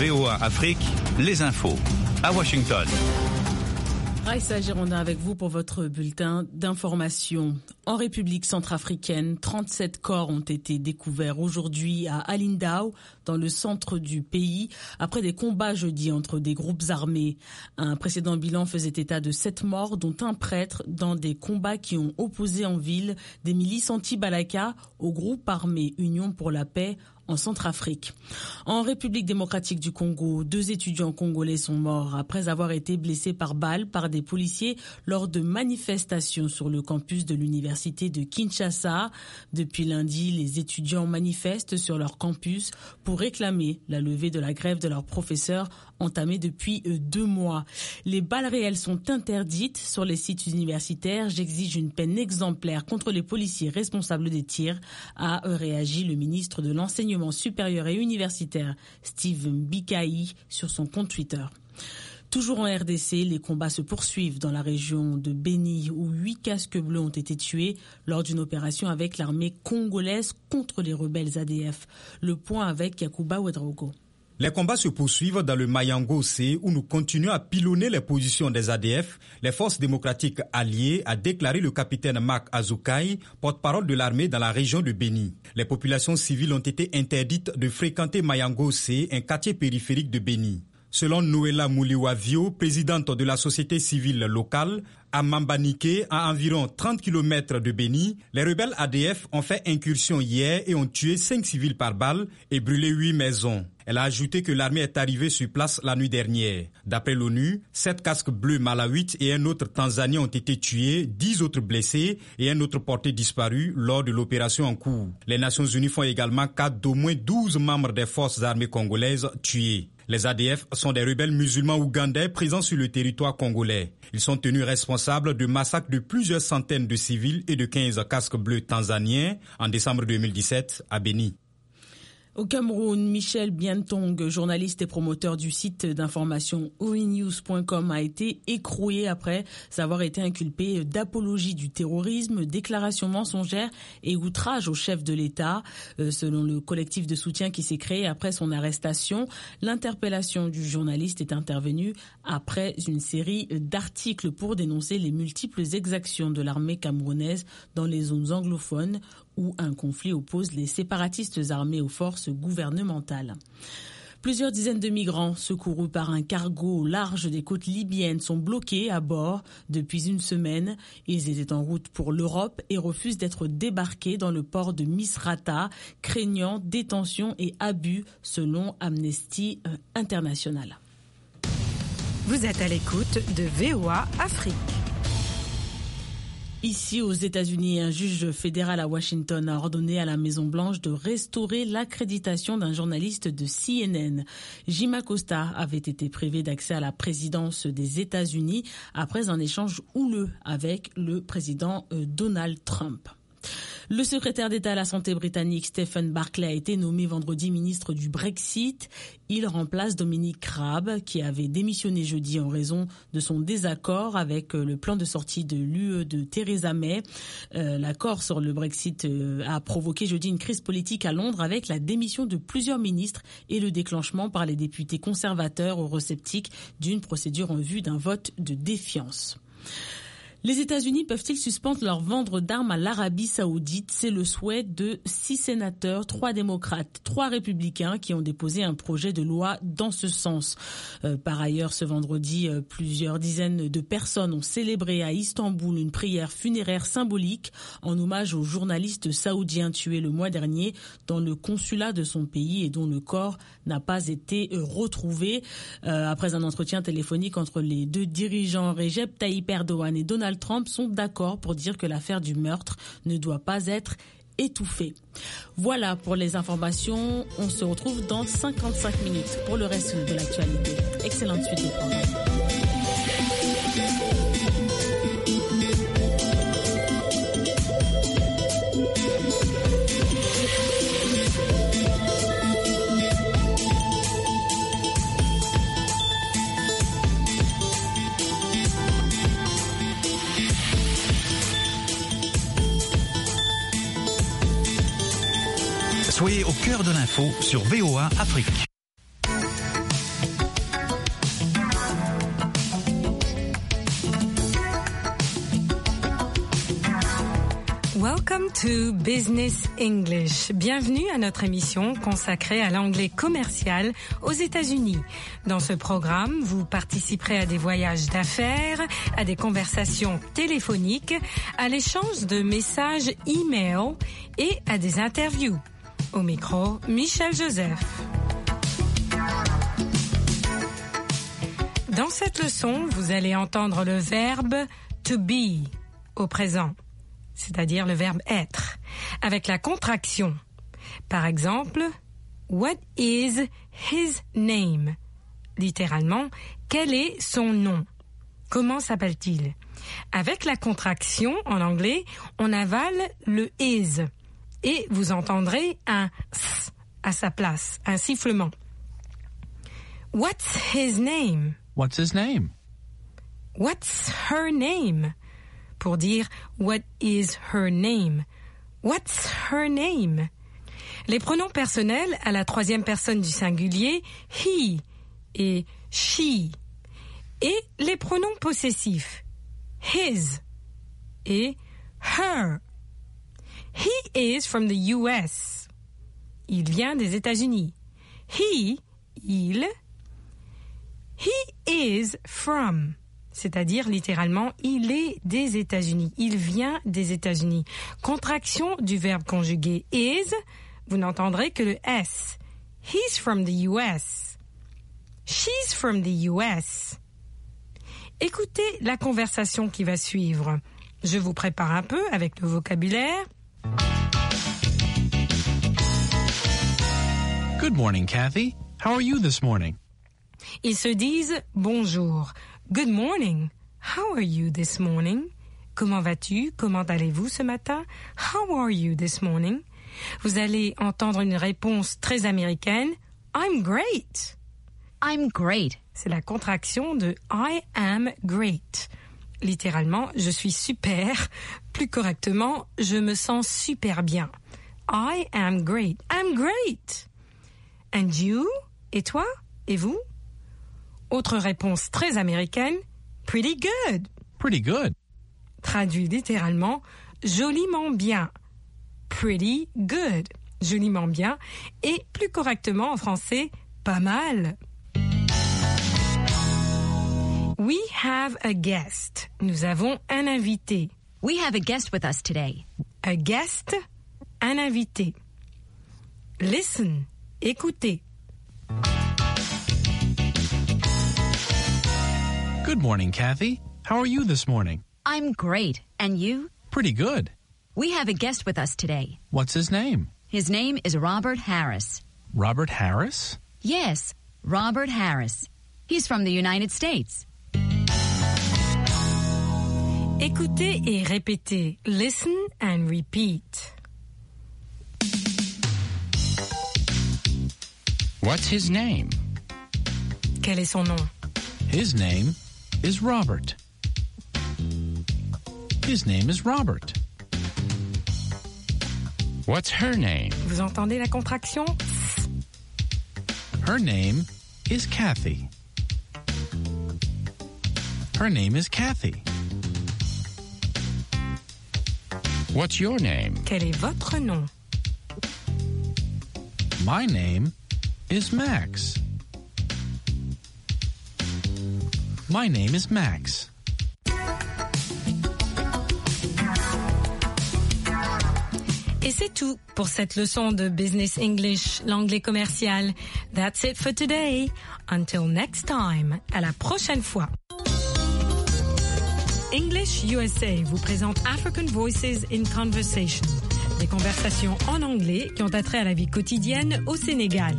VOA Afrique, les infos. À Washington. Raïssa Girondin avec vous pour votre bulletin d'information. En République centrafricaine, 37 corps ont été découverts aujourd'hui à Alindao, dans le centre du pays, après des combats jeudi entre des groupes armés. Un précédent bilan faisait état de 7 morts, dont un prêtre, dans des combats qui ont opposé en ville des milices anti-Balaka au groupe armé Union pour la paix en Centrafrique. En République démocratique du Congo, 2 étudiants congolais sont morts après avoir été blessés par balle par des policiers lors de manifestations sur le campus de l'université de Kinshasa. Depuis lundi, les étudiants manifestent sur leur campus pour réclamer la levée de la grève de leurs professeurs entamée depuis 2 mois. Les balles réelles sont interdites sur les sites universitaires. J'exige une peine exemplaire contre les policiers responsables des tirs, a réagi le ministre de l'Enseignement supérieur et universitaire Steve Mbikaï sur son compte Twitter. Toujours en RDC, les combats se poursuivent dans la région de Beni où 8 casques bleus ont été tués lors d'une opération avec l'armée congolaise contre les rebelles ADF. Le point avec Yakuba Ouedraogo. Les combats se poursuivent dans le Mayangose où nous continuons à pilonner les positions des ADF. Les forces démocratiques alliées, a déclaré le capitaine Mark Azukai, porte-parole de l'armée dans la région de Beni. Les populations civiles ont été interdites de fréquenter Mayangose, un quartier périphérique de Beni. Selon Noëlla Mouliwavio, présidente de la société civile locale, à Mambanike, à environ 30 km de Beni, les rebelles ADF ont fait incursion hier et ont tué 5 civils par balle et brûlé 8 maisons. Elle a ajouté que l'armée est arrivée sur place la nuit dernière. D'après l'ONU, 7 casques bleus malawites et un autre tanzanien ont été tués, 10 autres blessés et un autre porté disparu lors de l'opération en cours. Les Nations Unies font également cas d'au moins 12 membres des forces armées congolaises tués. Les ADF sont des rebelles musulmans ougandais présents sur le territoire congolais. Ils sont tenus responsables de massacres de plusieurs centaines de civils et de 15 casques bleus tanzaniens en décembre 2017 à Beni. Au Cameroun, Michel Bientong, journaliste et promoteur du site d'information OEnews.com, a été écroué après avoir été inculpé d'apologie du terrorisme, déclaration mensongère et outrage au chef de l'État. Selon le collectif de soutien qui s'est créé après son arrestation, l'interpellation du journaliste est intervenue après une série d'articles pour dénoncer les multiples exactions de l'armée camerounaise dans les zones anglophones où un conflit oppose les séparatistes armés aux forces gouvernementales. Plusieurs dizaines de migrants secourus par un cargo au large des côtes libyennes sont bloqués à bord depuis une semaine. Ils étaient en route pour l'Europe et refusent d'être débarqués dans le port de Misrata, craignant détention et abus selon Amnesty International. Vous êtes à l'écoute de VOA Afrique. Ici, aux États-Unis, un juge fédéral à Washington a ordonné à la Maison-Blanche de restaurer l'accréditation d'un journaliste de CNN. Jim Acosta avait été privé d'accès à la présidence des États-Unis après un échange houleux avec le président Donald Trump. Le secrétaire d'État à la santé britannique Stephen Barclay a été nommé vendredi ministre du Brexit. Il remplace Dominic Raab qui avait démissionné jeudi en raison de son désaccord avec le plan de sortie de l'UE de Theresa May. L'accord sur le Brexit a provoqué jeudi une crise politique à Londres avec la démission de plusieurs ministres et le déclenchement par les députés conservateurs eurosceptiques d'une procédure en vue d'un vote de défiance. Les États-Unis peuvent-ils suspendre leur vente d'armes à l'Arabie Saoudite? C'est le souhait de 6 sénateurs, 3 démocrates, 3 républicains qui ont déposé un projet de loi dans ce sens. Par ailleurs, ce vendredi, plusieurs dizaines de personnes ont célébré à Istanbul une prière funéraire symbolique en hommage au journaliste saoudien tué le mois dernier dans le consulat de son pays et dont le corps n'a pas été retrouvé. Après un entretien téléphonique entre les 2 dirigeants, Recep Tayyip Erdogan et Donald Trump sont d'accord pour dire que l'affaire du meurtre ne doit pas être étouffée. Voilà pour les informations. On se retrouve dans 55 minutes pour le reste de l'actualité. Excellente suite des programmes. Soyez au cœur de l'info sur VOA Afrique. Welcome to Business English. Bienvenue à notre émission consacrée à l'anglais commercial aux États-Unis. Dans ce programme, vous participerez à des voyages d'affaires, à des conversations téléphoniques, à l'échange de messages e-mail et à des interviews. Au micro, Michel Joseph. Dans cette leçon, vous allez entendre le verbe to be au présent, c'est-à-dire le verbe être, avec la contraction. Par exemple, what is his name? Littéralement, quel est son nom? Comment s'appelle-t-il? Avec la contraction, en anglais, on avale le is et vous entendrez un s à sa place, un sifflement. What's his name? What's his name? What's her name? Pour dire what is her name? What's her name? Les pronoms personnels à la troisième personne du singulier, he et she. Et les pronoms possessifs, his et her. He is from the US. Il vient des États-Unis. Il. He is from, c'est-à-dire littéralement, il est des États-Unis. Il vient des États-Unis. Contraction du verbe conjugué is, vous n'entendrez que le S. He's from the US. She's from the US. Écoutez la conversation qui va suivre. Je vous prépare un peu avec le vocabulaire. Good morning, Kathy. How are you this morning? Ils se disent bonjour. Good morning. How are you this morning? Comment vas-tu? Comment allez-vous ce matin? How are you this morning? Vous allez entendre une réponse très américaine. I'm great. I'm great. C'est la contraction de I am great. Littéralement, je suis super. Plus correctement, je me sens super bien. I am great. I'm great. And you? Et toi? Et vous? Autre réponse très américaine, pretty good. Pretty good. Traduit littéralement, joliment bien. Pretty good. Joliment bien. Et plus correctement en français, pas mal. We have a guest. Nous avons un invité. We have a guest with us today. A guest, un invité. Listen, écoutez. Good morning, Kathy. How are you this morning? I'm great. And you? Pretty good. We have a guest with us today. What's his name? His name is Robert Harris. Robert Harris? Yes, Robert Harris. He's from the United States. Écoutez et répétez. Listen and repeat. What's his name? Quel est son nom? His name is Robert. His name is Robert. What's her name? Vous entendez la contraction? Her name is Kathy. Her name is Kathy. What's your name? Quel est votre nom? My name is Max. My name is Max. Et c'est tout pour cette leçon de Business English, l'anglais commercial. That's it for today. Until next time. À la prochaine fois. English USA vous présente African Voices in Conversation. Des conversations en anglais qui ont attrait à la vie quotidienne au Sénégal.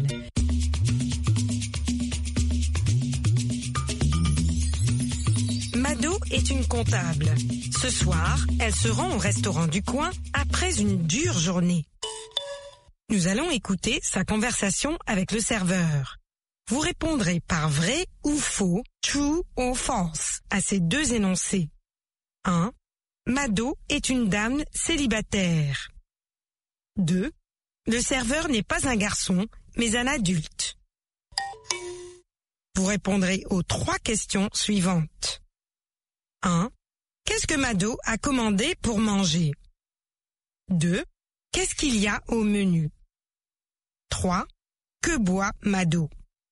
Mado est une comptable. Ce soir, elle se rend au restaurant du coin après une dure journée. Nous allons écouter sa conversation avec le serveur. Vous répondrez par vrai ou faux, true or false, à ces deux énoncés. 1. Mado est une dame célibataire. 2. Le serveur n'est pas un garçon, mais un adulte. Vous répondrez aux 3 questions suivantes. 1. Qu'est-ce que Mado a commandé pour manger? 2. Qu'est-ce qu'il y a au menu? 3. Que boit Mado?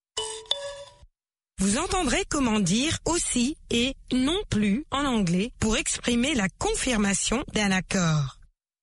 Vous entendrez comment dire aussi et non plus en anglais pour exprimer la confirmation d'un accord.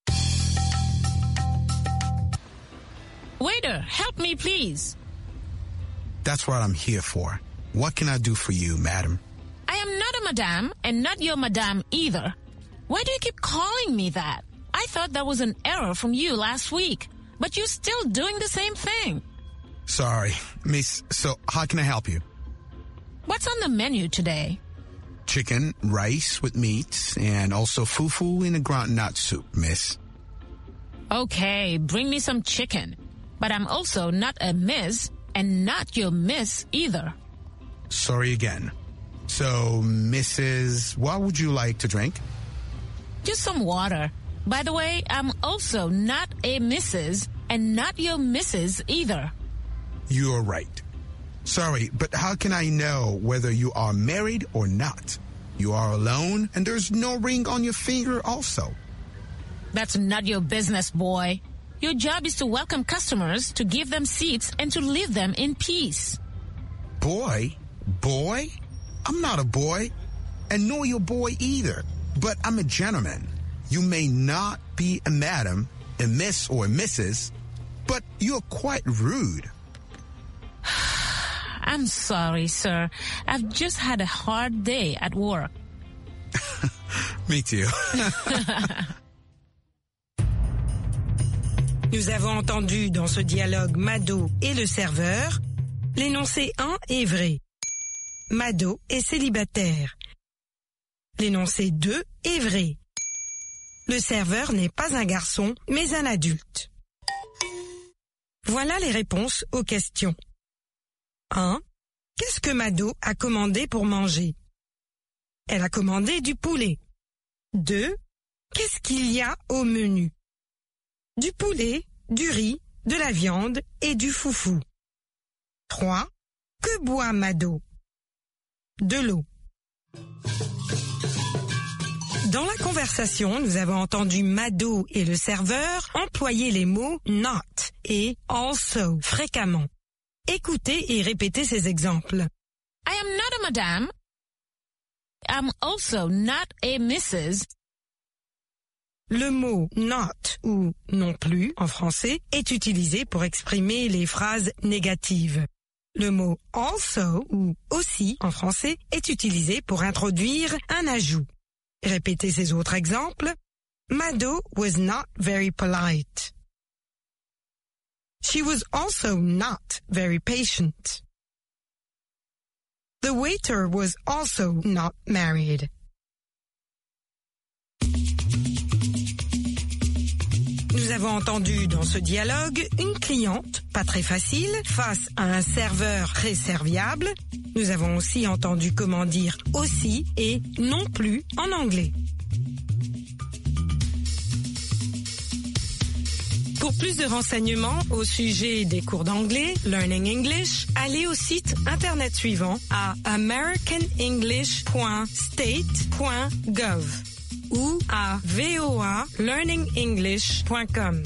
Waiter, help me please. That's what I'm here for. What can I do for you, madam? I am not a madame and not your madame either. Why do you keep calling me that? I thought that was an error from you last week, but you're still doing the same thing. Sorry, miss. So how can I help you? What's on the menu today? Chicken, rice with meat, and also fufu in a groundnut soup, miss. Okay, bring me some chicken. But I'm also not a miss and not your miss either. Sorry again. So, Mrs., what would you like to drink? Just some water. By the way, I'm also not a Mrs. and not your Mrs. either. You're right. Sorry, but how can I know whether you are married or not? You are alone, and there's no ring on your finger also. That's not your business, boy. Your job is to welcome customers, to give them seats, and to leave them in peace. Boy? Boy? I'm not a boy, and nor your boy either. But I'm a gentleman. You may not be a madam, a miss or a Mrs., but you're quite rude. I'm sorry, sir. I've just had a hard day at work. Me too. Nous avons entendu dans ce dialogue Mado et le serveur. L'énoncé 1 est vrai. Mado est célibataire. L'énoncé 2 est vrai. Le serveur n'est pas un garçon, mais un adulte. Voilà les réponses aux questions. 1. Qu'est-ce que Mado a commandé pour manger? Elle a commandé du poulet. 2. Qu'est-ce qu'il y a au menu? Du poulet, du riz, de la viande et du foufou. 3. Que boit Mado? De l'eau. Dans la conversation, nous avons entendu Mado et le serveur employer les mots not et also fréquemment. Écoutez et répétez ces exemples. I am not a madame. I'm also not a Mrs. Le mot not ou non plus en français est utilisé pour exprimer les phrases négatives. Le mot also ou aussi en français est utilisé pour introduire un ajout. Répétez ces autres exemples. Mado was not very polite. She was also not very patient. The waiter was also not married. Nous avons entendu dans ce dialogue une cliente, pas très facile, face à un serveur très serviable. Nous avons aussi entendu comment dire aussi et non plus en anglais. Pour plus de renseignements au sujet des cours d'anglais, Learning English, allez au site internet suivant à americanenglish.state.gov ou à voalearningenglish.com.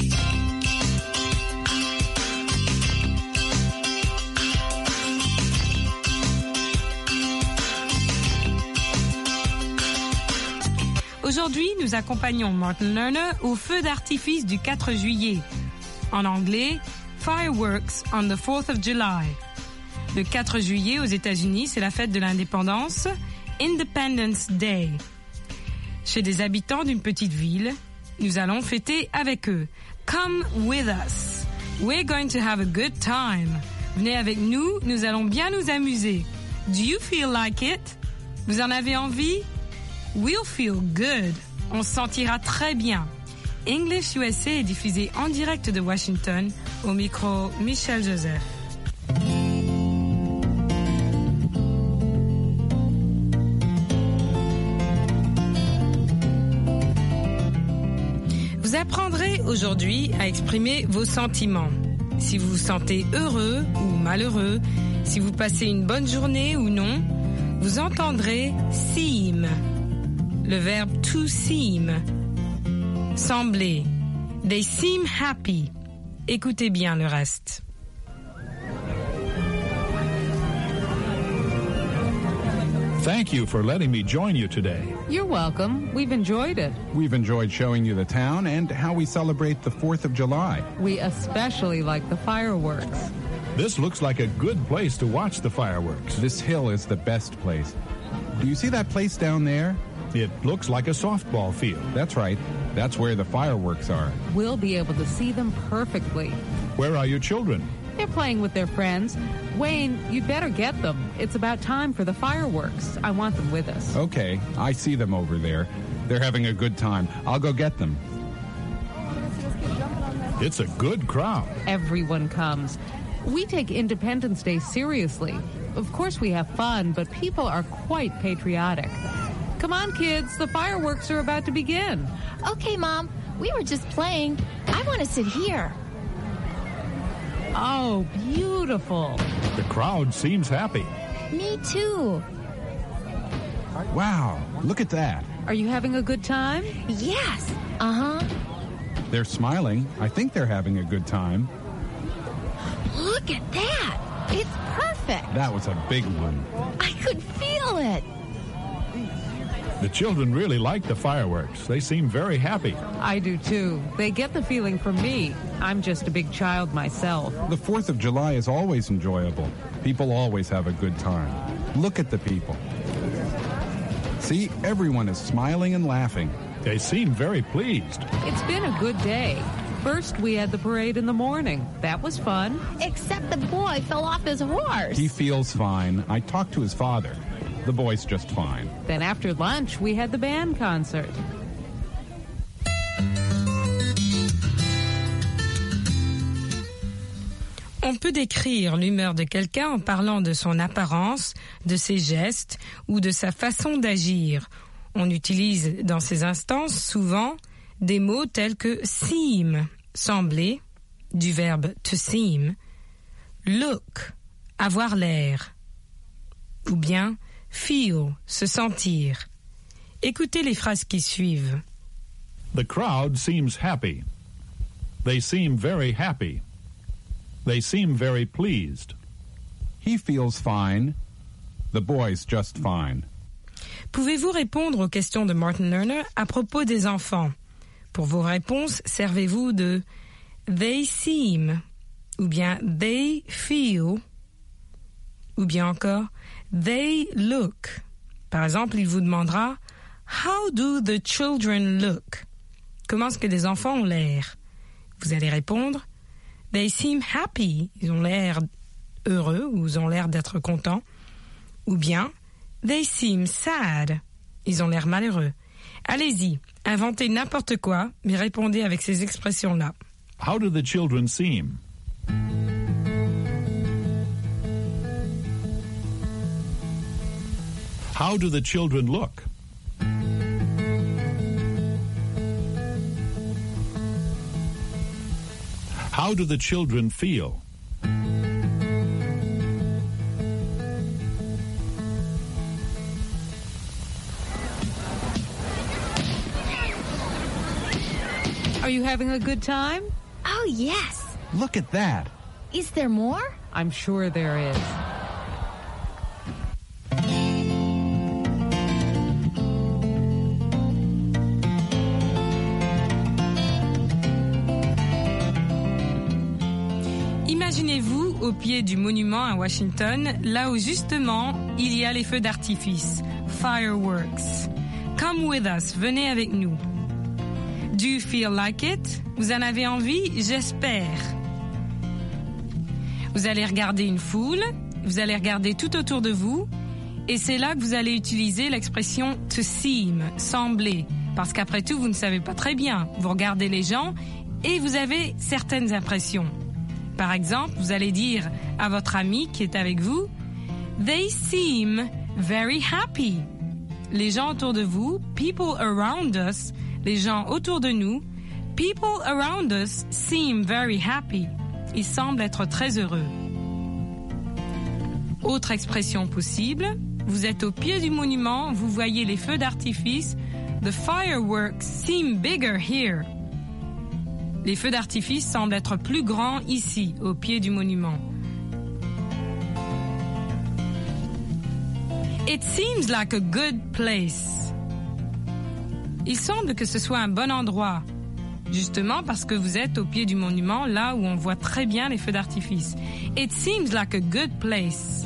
Aujourd'hui, nous accompagnons Martin Lerner au feu d'artifice du 4 juillet. En anglais, Fireworks on the 4th of July. Le 4 juillet aux États-Unis, c'est la fête de l'indépendance, Independence Day. Chez des habitants d'une petite ville, nous allons fêter avec eux. Come with us. We're going to have a good time. Venez avec nous, nous allons bien nous amuser. Do you feel like it? Vous en avez envie? We'll feel good. On se sentira très bien. English USA est diffusé en direct de Washington. Au micro, Michel Joseph. Vous apprendrez aujourd'hui à exprimer vos sentiments. Si vous vous sentez heureux ou malheureux, si vous passez une bonne journée ou non, vous entendrez seem. Le verbe to seem. sembler. They seem happy. Écoutez bien le reste. Thank you for letting me join you today. You're welcome. We've enjoyed it. We've enjoyed showing you the town and how we celebrate the 4th of July. We especially like the fireworks. This looks like a good place to watch the fireworks. This hill is the best place. Do you see that place down there? It looks like a softball field. That's right. That's where the fireworks are. We'll be able to see them perfectly. Where are your children? They're playing with their friends. Wayne, you'd better get them. It's about time for the fireworks. I want them with us. Okay, I see them over there. They're having a good time. I'll go get them. It's a good crowd. Everyone comes. We take Independence Day seriously. Of course we have fun, but people are quite patriotic. Come on, kids. The fireworks are about to begin. Okay, Mom. We were just playing. I want to sit here. Oh, beautiful. The crowd seems happy. Me too. Wow, look at that. Are you having a good time? Yes. Uh-huh. They're smiling. I think they're having a good time. Look at that. It's perfect. That was a big one. I could feel it. The children really like the fireworks. They seem very happy. I do too. They get the feeling from me. I'm just a big child myself. The 4th of July is always enjoyable. People always have a good time. Look at the people. See, everyone is smiling and laughing. They seem very pleased. It's been a good day. First, we had the parade in the morning. That was fun. Except the boy fell off his horse. He feels fine. I talked to his father. The boy's just fine. Then after lunch, we had the band concert. On peut décrire l'humeur de quelqu'un en parlant de son apparence, de ses gestes ou de sa façon d'agir. On utilise dans ces instances souvent des mots tels que seem, sembler, du verbe to seem, look, avoir l'air, ou bien feel, se sentir. Écoutez les phrases qui suivent. The crowd seems happy. They seem very happy. They seem very pleased. He feels fine. The boy's just fine. Pouvez-vous répondre aux questions de Martin Lerner à propos des enfants? Pour vos réponses, servez-vous de they seem, ou bien they feel, ou bien encore they look. Par exemple, il vous demandera How do the children look? Comment est-ce que les enfants ont l'air? Vous allez répondre They seem happy. Ils ont l'air heureux ou ils ont l'air d'être contents. Ou bien They seem sad. Ils ont l'air malheureux. Allez-y, inventez n'importe quoi, mais répondez avec ces expressions-là. How do the children seem? How do the children look? How do the children feel? Are you having a good time? Oh, yes. Look at that. Is there more? I'm sure there is. Imaginez-vous au pied du monument à Washington, là où justement il y a les feux d'artifice, fireworks. Come with us, venez avec nous. Do you feel like it? Vous en avez envie? J'espère. Vous allez regarder une foule, vous allez regarder tout autour de vous, et c'est là que vous allez utiliser l'expression to seem, sembler, parce qu'après tout, vous ne savez pas très bien. Vous regardez les gens et vous avez certaines impressions. Par exemple, vous allez dire à votre ami qui est avec vous, They seem very happy. Les gens autour de vous, people around us, les gens autour de nous, people around us seem very happy. Ils semblent être très heureux. Autre expression possible, vous êtes au pied du monument, vous voyez les feux d'artifice, The fireworks seem bigger here. Les feux d'artifice semblent être plus grands ici, au pied du monument. It seems like a good place. Il semble que ce soit un bon endroit, justement parce que vous êtes au pied du monument, là où on voit très bien les feux d'artifice. It seems like a good place.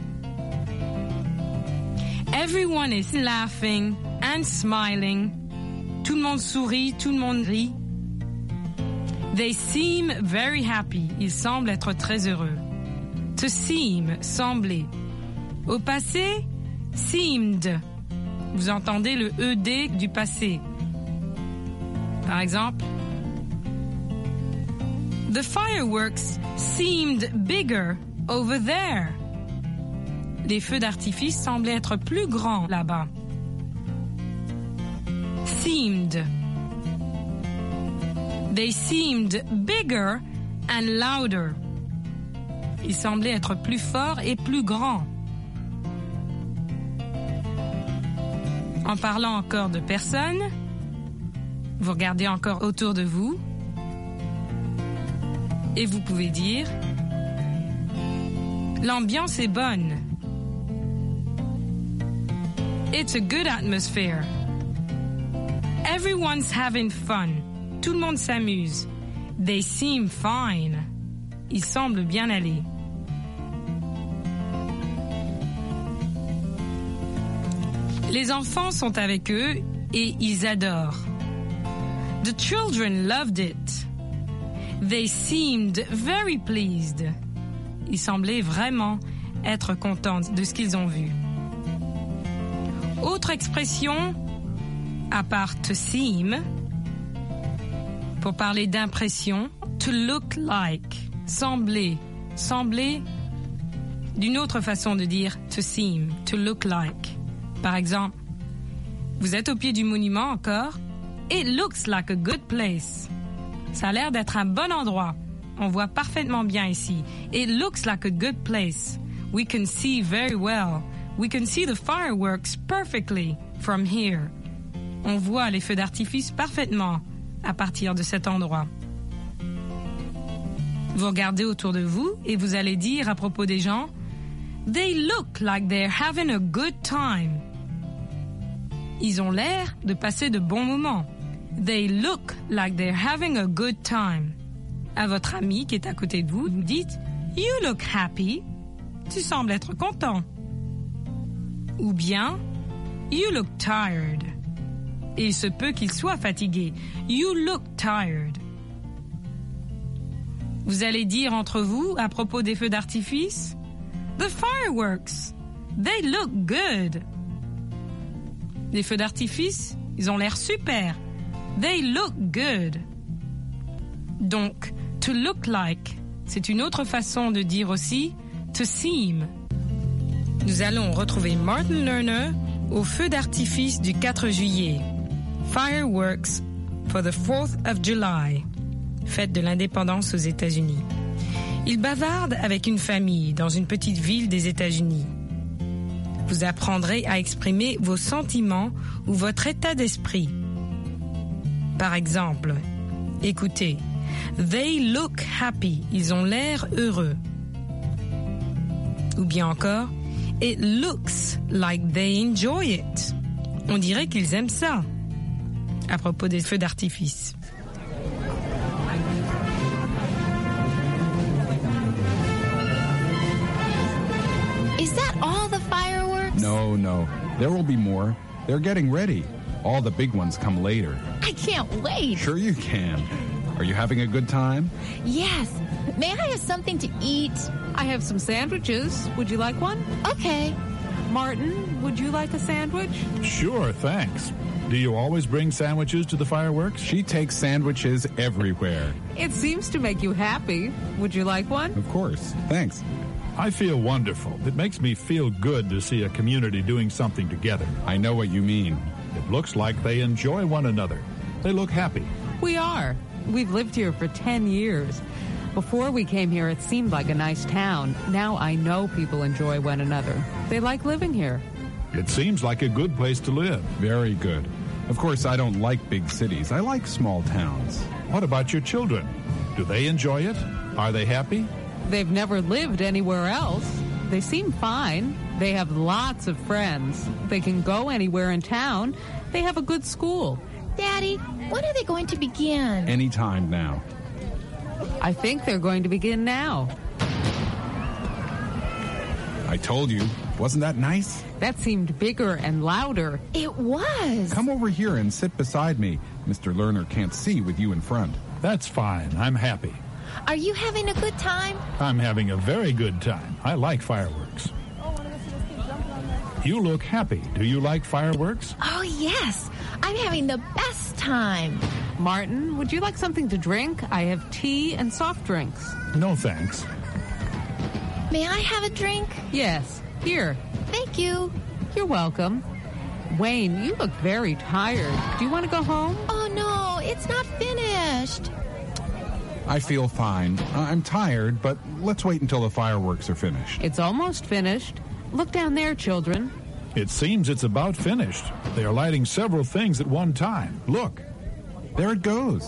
Everyone is laughing and smiling. Tout le monde sourit, tout le monde rit. They seem very happy. Ils semblent être très heureux. To seem, sembler. Au passé, seemed. Vous entendez le ED du passé. Par exemple, the fireworks seemed bigger over there. Les feux d'artifice semblaient être plus grands là-bas. Seemed. They seemed bigger and louder. Ils semblaient être plus forts et plus grands. En parlant encore de personnes, vous regardez encore autour de vous et vous pouvez dire « L'ambiance est bonne. It's a good atmosphere. Everyone's having fun. Tout le monde s'amuse. They seem fine. Ils semblent bien aller. » Les enfants sont avec eux et ils adorent. The children loved it. They seemed very pleased. Ils semblaient vraiment être contents de ce qu'ils ont vu. Autre expression, à part to seem, pour parler d'impression, to look like, sembler, sembler, d'une autre façon de dire to seem, to look like. Par exemple, vous êtes au pied du monument encore. It looks like a good place. Ça a l'air d'être un bon endroit. On voit parfaitement bien ici. It looks like a good place. We can see very well. We can see the fireworks perfectly from here. On voit les feux d'artifice parfaitement à partir de cet endroit. Vous regardez autour de vous et vous allez dire à propos des gens, They look like they're having a good time. Ils ont l'air de passer de bons moments. They look like they're having a good time. À votre ami qui est à côté de vous, vous dites You look happy. Tu sembles être content. Ou bien You look tired. Et il se peut qu'il soit fatigué. You look tired. Vous allez dire entre vous à propos des feux d'artifice The fireworks. They look good. Les feux d'artifice, ils ont l'air super. They look good. Donc, to look like, c'est une autre façon de dire aussi to seem. Nous allons retrouver Martin Lerner au feu d'artifice du 4 juillet. Fireworks for the 4th of July, fête de l'indépendance aux États-Unis. Il bavarde avec une famille dans une petite ville des États-Unis. Vous apprendrez à exprimer vos sentiments ou votre état d'esprit. Par exemple, écoutez, They look happy. Ils ont l'air heureux. Ou bien encore, It looks like they enjoy it. On dirait qu'ils aiment ça. À propos des feux d'artifice. Is that all the fireworks? No. There will be more. They're getting ready. All the big ones come later. I can't wait. Sure you can. Are you having a good time? Yes. May I have something to eat? I have some sandwiches. Would you like one? Okay. Martin, would you like a sandwich? Sure, thanks. Do you always bring sandwiches to the fireworks? She takes sandwiches everywhere. It seems to make you happy. Would you like one? Of course. Thanks. I feel wonderful. It makes me feel good to see a community doing something together. I know what you mean. It looks like they enjoy one another. They look happy. We are. We've lived here for 10 years. Before we came here, it seemed like a nice town. Now I know people enjoy one another. They like living here. It seems like a good place to live. Very good. Of course, I don't like big cities. I like small towns. What about your children? Do they enjoy it? Are they happy? They've never lived anywhere else. They seem fine. They have lots of friends. They can go anywhere in town. They have a good school. Daddy, when are they going to begin? Anytime now. I think they're going to begin now. I told you. Wasn't that nice? That seemed bigger and louder. It was. Come over here and sit beside me. Mr. Lerner can't see with you in front. That's fine. I'm happy. Are you having a good time? I'm having a very good time. I like fireworks. You look happy. Do you like fireworks? Oh, yes. I'm having the best time. Martin, would you like something to drink? I have tea and soft drinks. No, thanks. May I have a drink? Yes. Here. Thank you. You're welcome. Wayne, you look very tired. Do you want to go home? Oh, no. It's not finished. I feel fine. I'm tired, but let's wait until the fireworks are finished. It's almost finished. Look down there, children. It seems it's about finished. They are lighting several things at one time. Look. There it goes.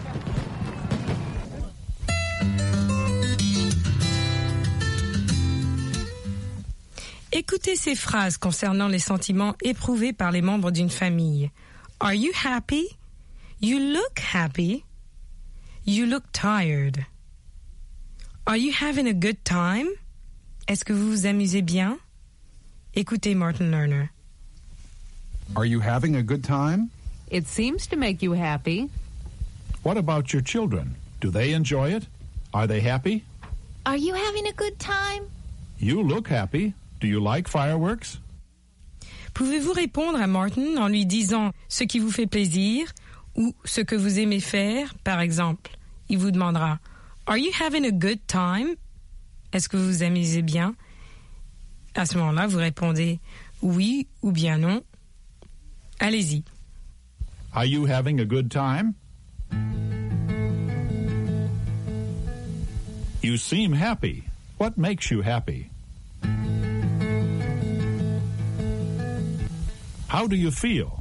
Écoutez ces phrases concernant les sentiments éprouvés par les membres d'une famille. Are you happy? You look happy. You look tired. Are you having a good time? Est-ce que vous vous amusez bien? Écoutez Martin Lerner. Are you having a good time? It seems to make you happy. What about your children? Do they enjoy it? Are they happy? Are you having a good time? You look happy. Do you like fireworks? Pouvez-vous répondre à Martin en lui disant ce qui vous fait plaisir ou ce que vous aimez faire, par exemple? Il vous demandera « Are you having a good time? » Est-ce que vous vous amusez bien? À ce moment-là, vous répondez « Oui » ou bien « Non ». Allez-y. Are you having a good time? You seem happy. What makes you happy? How do you feel?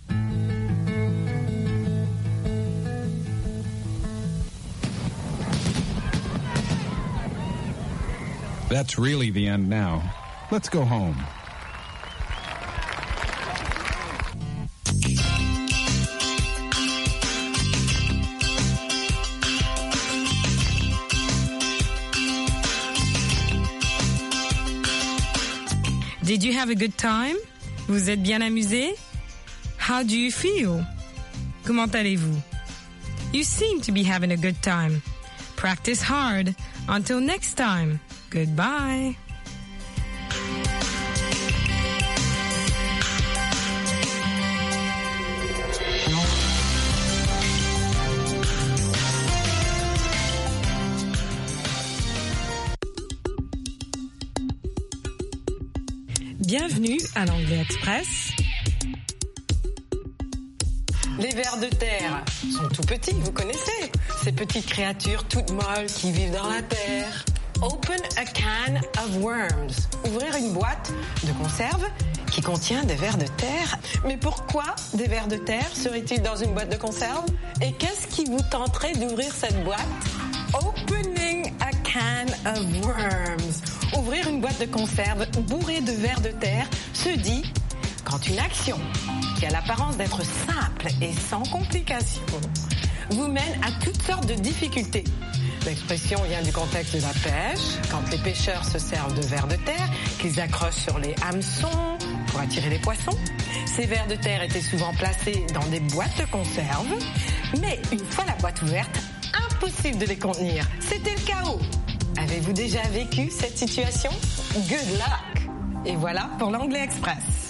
That's really the end now. Let's go home. Did you have a good time? Vous êtes bien amusé? How do you feel? Comment allez-vous? You seem to be having a good time. Practice hard. Until next time. Goodbye. Bienvenue à l'Anglais Express. Les vers de terre sont tout petits, vous connaissez. Ces petites créatures toutes molles qui vivent dans la terre. Open a can of worms. Ouvrir une boîte de conserve qui contient des vers de terre. Mais pourquoi des vers de terre seraient-ils dans une boîte de conserve? Et qu'est-ce qui vous tenterait d'ouvrir cette boîte? Opening a can of worms. Ouvrir une boîte de conserve bourrée de vers de terre se dit quand une action qui a l'apparence d'être simple et sans complications vous mène à toutes sortes de difficultés. L'expression vient du contexte de la pêche, quand les pêcheurs se servent de vers de terre qu'ils accrochent sur les hameçons pour attirer les poissons. Ces vers de terre étaient souvent placés dans des boîtes de conserve, mais une fois la boîte ouverte, impossible de les contenir. C'était le chaos. Avez-vous déjà vécu cette situation? Good luck! Et voilà pour l'Anglais Express.